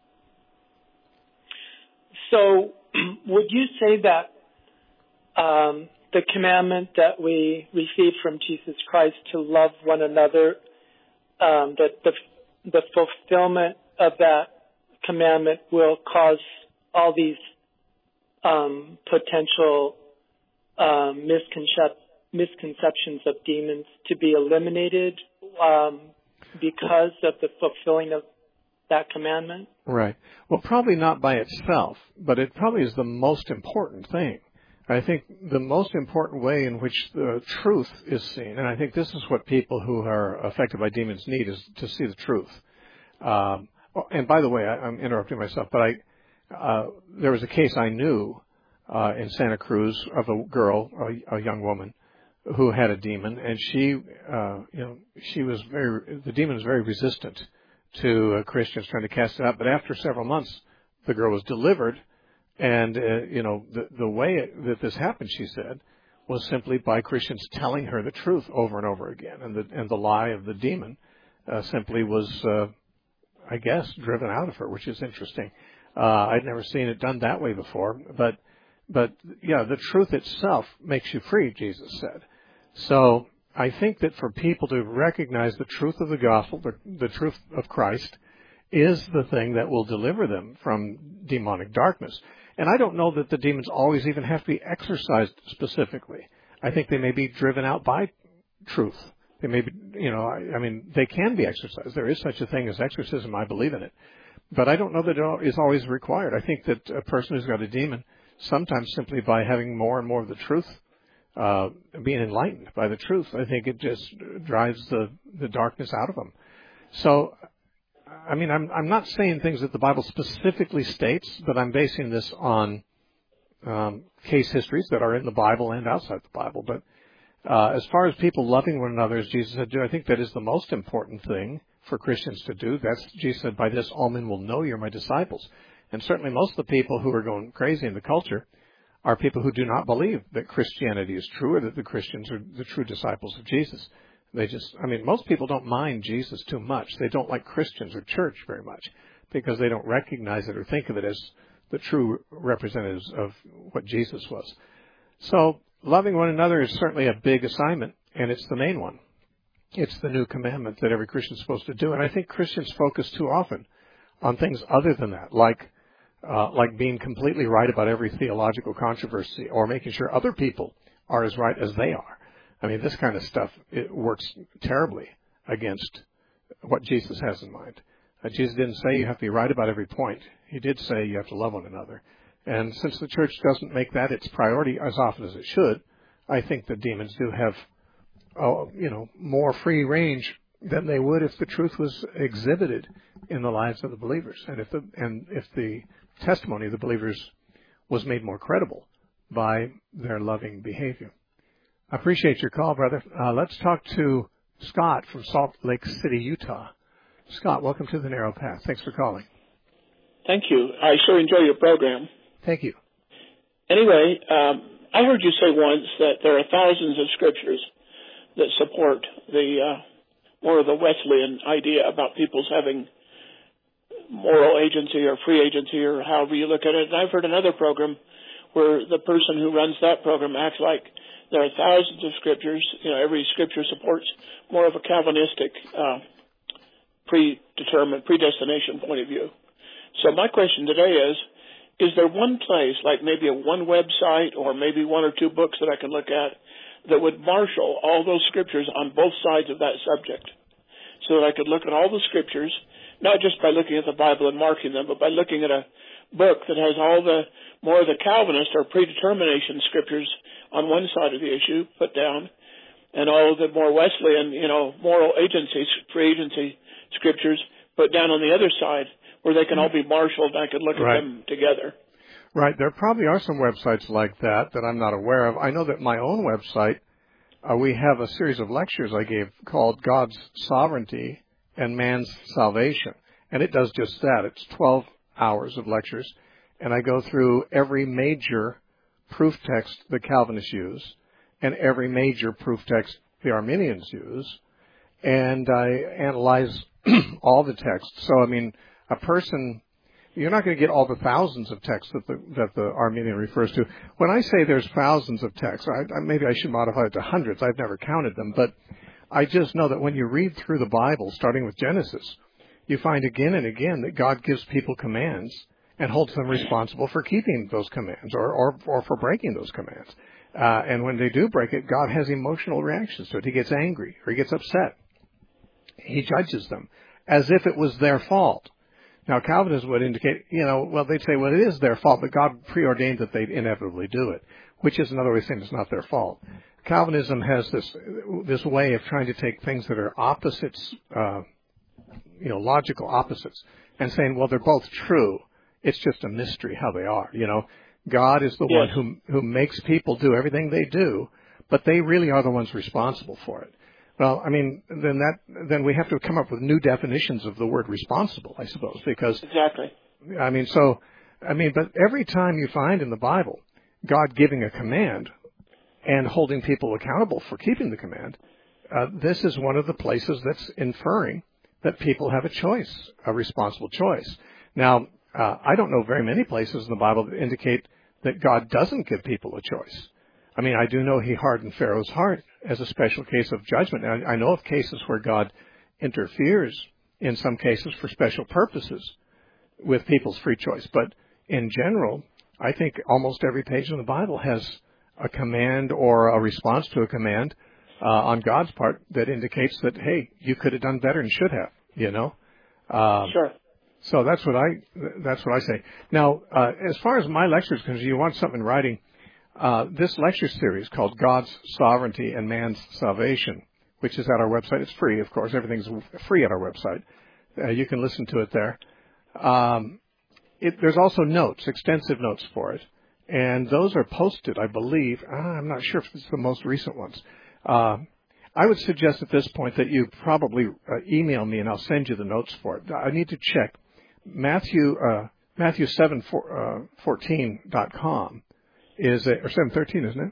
S9: So would you say that um, the commandment that we received from Jesus Christ to love one another, um, that the, the fulfillment of that commandment will cause all these um, potential um, misconcep- misconceptions of demons to be eliminated um because of the fulfilling of that commandment?
S1: Right. Well, probably not by itself, but it probably is the most important thing. I think the most important way in which the truth is seen, and I think this is what people who are affected by demons need, is to see the truth. Um, and by the way, I, I'm interrupting myself, but I uh, there was a case I knew uh, in Santa Cruz of a girl, a, a young woman, who had a demon, and she, uh, you know, she was very, the demon was very resistant to uh, Christians trying to cast it out. But after several months, the girl was delivered, and, uh, you know, the, the way it, that this happened, she said, was simply by Christians telling her the truth over and over again. And the, and the lie of the demon uh, simply was, uh, I guess, driven out of her, which is interesting. Uh, I'd never seen it done that way before, but, but, yeah, the truth itself makes you free, Jesus said. So I think that for people to recognize the truth of the gospel, the, the truth of Christ, is the thing that will deliver them from demonic darkness. And I don't know that the demons always even have to be exorcised specifically. I think they may be driven out by truth. They may be, you know, I, I mean, they can be exorcised. There is such a thing as exorcism. I believe in it. But I don't know that it is always required. I think that a person who's got a demon, sometimes simply by having more and more of the truth, Uh, being enlightened by the truth, I think it just drives the, the darkness out of them. So I mean, I'm I'm not saying things that the Bible specifically states, but I'm basing this on um, case histories that are in the Bible and outside the Bible. But uh, as far as people loving one another as Jesus said, I think that is the most important thing for Christians to do. That's, Jesus said, by this all men will know you're my disciples. And certainly most of the people who are going crazy in the culture are people who do not believe that Christianity is true or that the Christians are the true disciples of Jesus. They just, I mean, most people don't mind Jesus too much. They don't like Christians or church very much because they don't recognize it or think of it as the true representatives of what Jesus was. So loving one another is certainly a big assignment, and it's the main one. It's the new commandment that every Christian is supposed to do. And I think Christians focus too often on things other than that, like uh, like being completely right about every theological controversy or making sure other people are as right as they are. I mean, this kind of stuff, it works terribly against what Jesus has in mind. Uh, Jesus didn't say you have to be right about every point. He did say you have to love one another. And since the church doesn't make that its priority as often as it should, I think the demons do have, uh, you know, more free range than they would if the truth was exhibited in the lives of the believers, and if the and if the testimony of the believers was made more credible by their loving behavior. I appreciate your call, brother. Uh, let's talk to Scott from Salt Lake City, Utah. Scott, welcome to the Narrow Path. Thanks for calling.
S10: Thank you. I sure enjoy your program.
S1: Thank you.
S10: Anyway, um, I heard you say once that there are thousands of scriptures that support the uh, more of the Wesleyan idea about people's having moral agency or free agency or however you look at it. And I've heard another program where the person who runs that program acts like there are thousands of scriptures. You know, every scripture supports more of a Calvinistic uh, predetermined, predestination point of view. So my question today is, is there one place, like maybe a one website or maybe one or two books that I can look at that would marshal all those scriptures on both sides of that subject so that I could look at all the scriptures, not just by looking at the Bible and marking them, but by looking at a book that has all the more of the Calvinist or predetermination scriptures on one side of the issue put down, and all the more Wesleyan, you know, moral agency, free agency scriptures put down on the other side, where they can all be marshaled and I could look
S1: right.
S10: at them together.
S1: Right. There probably are some websites like that that I'm not aware of. I know that my own website, uh, we have a series of lectures I gave called God's Sovereignty and Man's Salvation. And it does just that. It's twelve hours of lectures. And I go through every major proof text the Calvinists use and every major proof text the Arminians use. And I analyze all the texts. So, I mean, a person, you're not going to get all the thousands of texts that the, that the Arminian refers to. When I say there's thousands of texts, I, I, maybe I should modify it to hundreds. I've never counted them. But I just know that when you read through the Bible, starting with Genesis, you find again and again that God gives people commands and holds them responsible for keeping those commands or, or, or for breaking those commands. Uh, and when they do break it, God has emotional reactions to it. He gets angry or he gets upset. He judges them as if it was their fault. Now, Calvinists would indicate, you know, well, they'd say, well, it is their fault, but God preordained that they'd inevitably do it, which is another way of saying it's not their fault. Calvinism has this this way of trying to take things that are opposites, uh, you know, logical opposites, and saying, well, they're both true. It's just a mystery how they are. You know, God is the
S10: yes.
S1: one who who makes people do everything they do, but they really are the ones responsible for it. Well, I mean, then that then we have to come up with new definitions of the word responsible, I suppose, because
S10: exactly.
S1: I mean, so I mean, but every time you find in the Bible God giving a command and holding people accountable for keeping the command, uh, this is one of the places that's inferring that people have a choice, a responsible choice. Now, uh, I don't know very many places in the Bible that indicate that God doesn't give people a choice. I mean, I do know he hardened Pharaoh's heart as a special case of judgment. I, I know of cases where God interferes in some cases for special purposes with people's free choice. But in general, I think almost every page in the Bible has a command or a response to a command uh, on God's part that indicates that, hey, you could have done better and should have, you know. Uh,
S10: sure.
S1: So that's what I that's what I say. Now, uh, as far as my lectures concerned, you want something in writing. Uh, this lecture series called God's Sovereignty and Man's Salvation, which is at our website. It's free, of course. Everything's free at our website. Uh, you can listen to it there. Um, it, there's also notes, extensive notes for it. And those are posted, I believe. Uh, I'm not sure if it's the most recent ones. Uh, I would suggest at this point that you probably uh, email me and I'll send you the notes for it. I need to check. Matthew, uh, Matthew seven fourteen dot com is a, or seven thirteen, isn't it?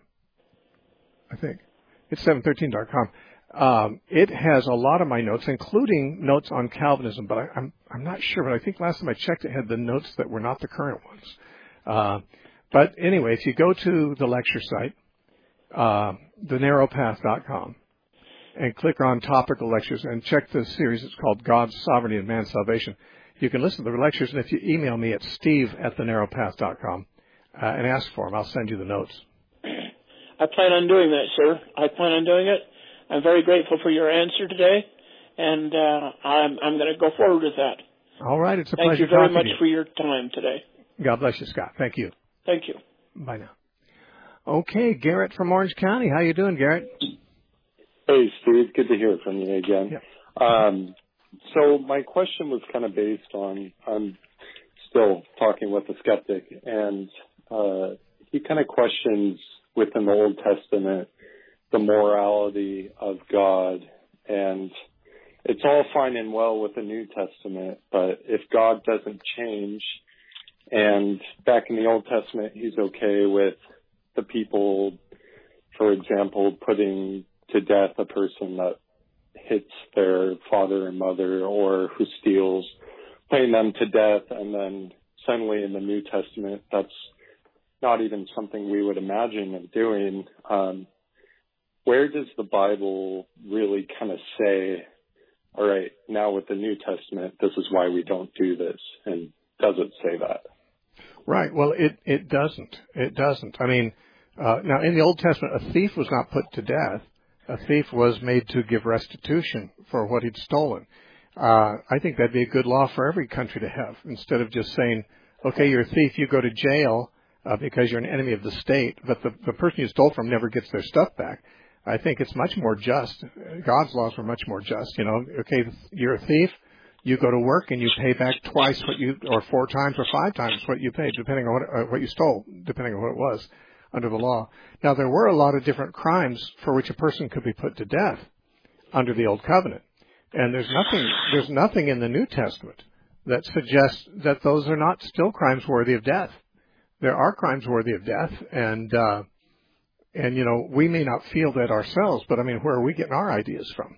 S1: I think. It's seven thirteen dot com. Um, it has a lot of my notes, including notes on Calvinism, but I, I'm, I'm not sure. But I think last time I checked, it had the notes that were not the current ones. Uh, but anyway, if you go to the lecture site, uh, the narrow path dot com, and click on topical lectures and check the series, it's called God's Sovereignty and Man's Salvation. You can listen to the lectures, and if you email me at steve at the narrow path dot com uh, and ask for them, I'll send you the notes.
S10: I plan on doing that, sir. I plan on doing it. I'm very grateful for your answer today, and uh, I'm, I'm going to go forward with that.
S1: All right. It's a
S10: Thank
S1: pleasure
S10: you very
S1: talking
S10: much
S1: to you.
S10: for your time today.
S1: God bless you, Scott. Thank you.
S10: Thank you.
S1: Bye now. Okay, Garrett from Orange County. How you doing, Garrett?
S11: Hey, Steve. Good to hear from you again.
S1: Yeah.
S11: Um, so my question was kind of based on, I'm still talking with a skeptic, and uh, he kind of questions within the Old Testament the morality of God, and it's all fine and well with the New Testament, but if God doesn't change, and back in the Old Testament he's okay with the people, for example, putting to death a person that hits their father and mother or who steals, putting them to death, and then suddenly in the New Testament that's not even something we would imagine of doing. Um, where does the Bible really kind of say, all right, now with the New Testament, this is why we don't do this? And does it say that?
S1: Right. Well, it, it doesn't. It doesn't. I mean, uh, now in the Old Testament, a thief was not put to death. A thief was made to give restitution for what he'd stolen. Uh, I think that'd be a good law for every country to have, instead of just saying, okay, you're a thief, you go to jail uh, because you're an enemy of the state, but the, the person you stole from never gets their stuff back. I think it's much more just. God's laws were much more just. You know, okay, you're a thief, you go to work and you pay back twice what you, or four times or five times what you paid, depending on what, uh, what you stole, depending on what it was under the law. Now, there were a lot of different crimes for which a person could be put to death under the Old Covenant. And there's nothing, there's nothing in the New Testament that suggests that those are not still crimes worthy of death. There are crimes worthy of death, and, uh, and, you know, we may not feel that ourselves, but I mean, where are we getting our ideas from?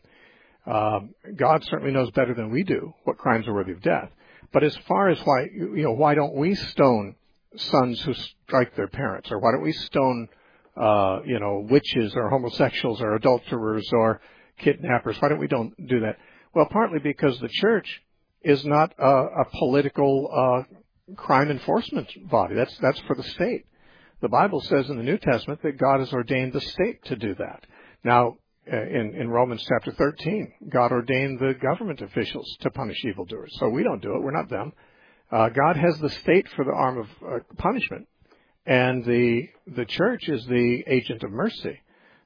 S1: Um, God certainly knows better than we do what crimes are worthy of death. But as far as why, you know, why don't we stone sons who strike their parents, or why don't we stone, uh, you know, witches or homosexuals or adulterers or kidnappers? Why don't we don't do that? Well, partly because the church is not a, a political uh, crime enforcement body. That's that's for the state. The Bible says in the New Testament that God has ordained the state to do that. Now, in, in Romans chapter thirteen, God ordained the government officials to punish evildoers. So we don't do it. We're not them. Uh, God has the state for the arm of uh, punishment, and the the church is the agent of mercy.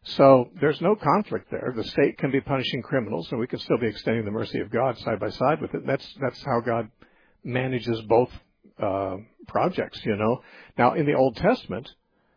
S1: So there's no conflict there. The state can be punishing criminals, and we can still be extending the mercy of God side by side with it. That's that's how God manages both uh, projects, you know. Now, in the Old Testament,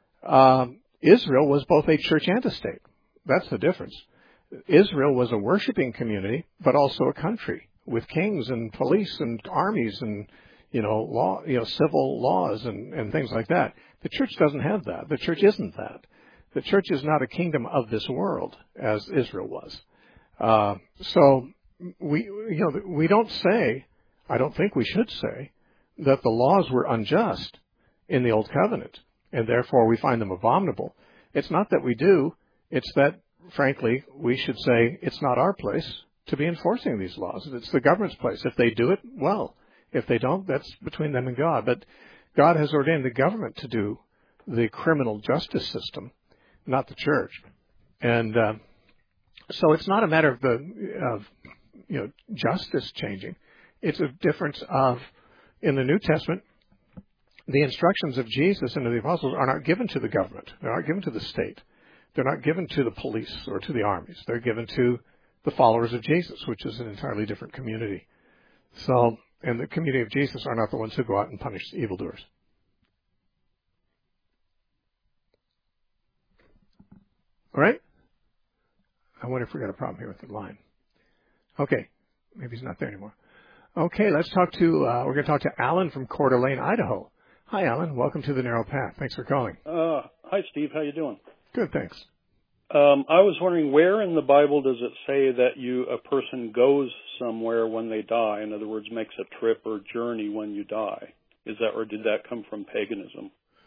S1: um, Israel was both a church and a state. That's the difference. Israel was a worshiping community, but also a country with kings and police and armies and, you know, law, you know, civil laws and, and things like that. The church doesn't have that. The church isn't that. The church is not a kingdom of this world as Israel was. Uh, so we, you know, we don't say, I don't think we should say, that the laws were unjust in the Old Covenant, and therefore we find them abominable. It's not that we do. It's that, frankly, we should say it's not our place to be enforcing these laws. It's the government's place. If they do it, well. If they don't, that's between them and God. But God has ordained the government to do the criminal justice system, not the church. And uh, so it's not a matter of the of you know justice changing. It's a difference of, in the New Testament, the instructions of Jesus and of the apostles are not given to the government. They're not given to the state. They're not given to the police or to the armies. They're given to the followers of Jesus, which is an entirely different community. So, and the community of Jesus are not the ones who go out and punish evildoers. All right? I wonder if we got a problem here with the line. Okay. Maybe he's not there anymore. Okay, let's talk to, uh, we're going to talk to Alan from Coeur d'Alene, Idaho. Hi, Alan. Welcome to the Narrow Path. Thanks for calling.
S12: Uh, hi, Steve. How you doing?
S1: Good, thanks.
S12: Um, I was wondering, where in the Bible does it say that you a person goes somewhere when they die? In other words, makes a trip or journey when you die. Is that, or did that come from paganism?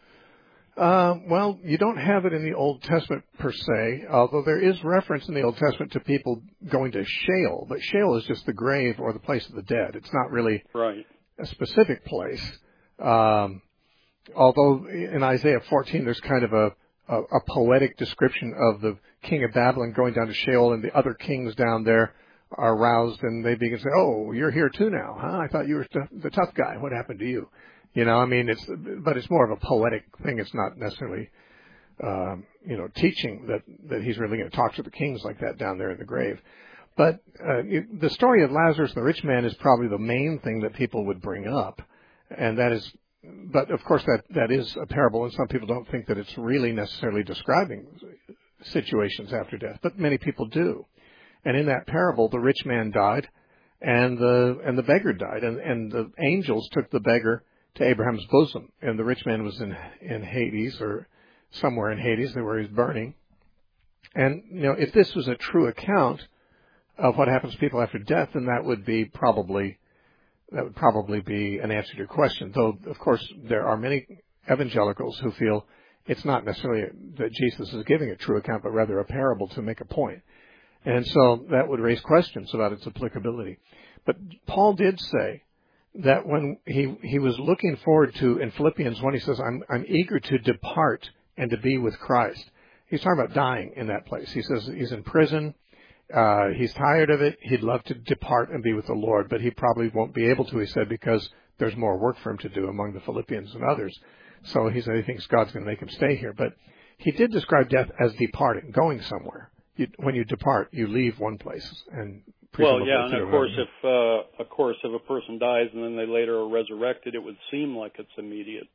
S1: Uh, well, you don't have it in the Old Testament per se, although there is reference in the Old Testament to people going to Sheol, but Sheol is just the grave or the place of the dead. It's not really
S12: right.
S1: a specific place. Um, although in Isaiah fourteen, there's kind of a, a, a poetic description of the king of Babylon going down to Sheol, and the other kings down there are roused, and they begin to say, "Oh, you're here too now, huh? I thought you were t- the tough guy. What happened to you?" You know, I mean, it's, but it's more of a poetic thing. It's not necessarily, um, you know, teaching that, that he's really going to talk to the kings like that down there in the grave. But, uh, it, the story of Lazarus and the rich man is probably the main thing that people would bring up. And that is, but of course that, that is a parable, and some people don't think that it's really necessarily describing situations after death, but many people do. And in that parable, the rich man died and the, and the beggar died, and, and the angels took the beggar to Abraham's bosom, and the rich man was in in Hades, or somewhere in Hades, where he was burning. And, you know, if this was a true account of what happens to people after death, then that would be probably, that would probably be an answer to your question. Though, of course, there are many evangelicals who feel it's not necessarily that Jesus is giving a true account, but rather a parable to make a point. And so that would raise questions about its applicability. But Paul did say that when he, he was looking forward to, in Philippians one, he says, I'm, I'm eager to depart and to be with Christ. He's talking about dying in that place. He says he's in prison. Uh, he's tired of it. He'd love to depart and be with the Lord, but he probably won't be able to, he said, because there's more work for him to do among the Philippians and others. So he said he thinks God's going to make him stay here. But he did describe death as departing, going somewhere. You, when you depart, you leave one place and
S12: well, yeah, and of course, if uh, of course, if a person dies and then they later are resurrected, it would seem like it's immediate.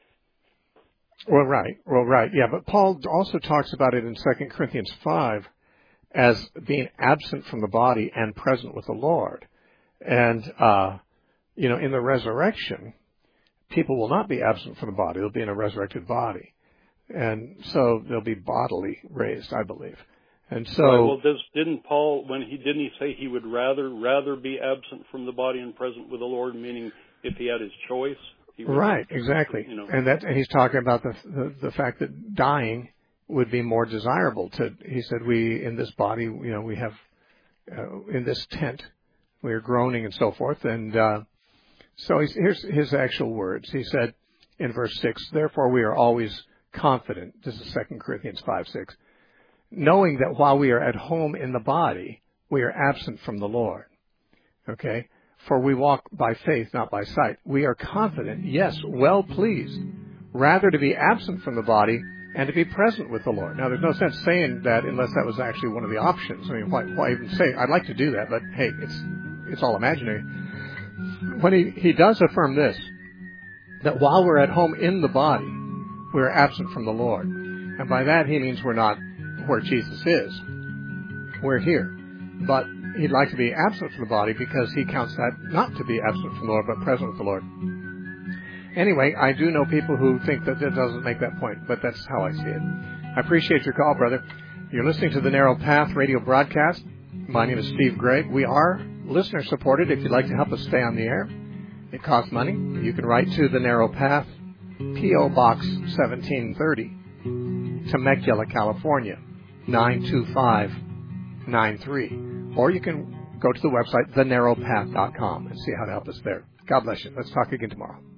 S1: Well, right, well, right, yeah. But Paul also talks about it in Second Corinthians five as being absent from the body and present with the Lord. And uh, you know, in the resurrection, people will not be absent from the body; they'll be in a resurrected body, and so they'll be bodily raised, I believe. And so,
S12: right, well, does, didn't Paul, when he didn't he say he would rather rather be absent from the body and present with the Lord, meaning if he had his choice, he would,
S1: right, exactly, you know. And that, and he's talking about the, the the fact that dying would be more desirable. To he said, we in this body, you know, we have uh, in this tent, we are groaning and so forth. And uh, so he's, here's his actual words. He said in verse six, therefore we are always confident. This is Second Corinthians five six. Knowing that while we are at home in the body, we are absent from the Lord. Okay? For we walk by faith, not by sight. We are confident, yes, well pleased, rather to be absent from the body and to be present with the Lord. Now, there's no sense saying that unless that was actually one of the options. I mean, why, why even say, I'd like to do that, but hey, it's it's all imaginary. When he, he does affirm this, that while we're at home in the body, we're absent from the Lord. And by that he means we're not where Jesus is. We're here. But he'd like to be absent from the body because he counts that not to be absent from the Lord, but present with the Lord. Anyway, I do know people who think that that doesn't make that point, but that's how I see it. I appreciate your call, brother. You're listening to the Narrow Path radio broadcast. My name is Steve Gregg. We are listener supported. If you'd like to help us stay on the air, it costs money. You can write to the Narrow Path, P O Box seventeen thirty, Temecula, California, nine two five nine three. Or you can go to the website the narrow path dot com and see how to help us there. God bless you. Let's talk again tomorrow.